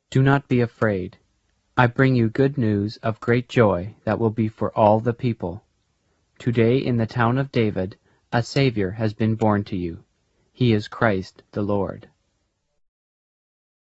Do not be afraid. I bring you good news of great joy that will be for all the people. Today in the town of David a Savior has been born to you. He is Christ the Lord.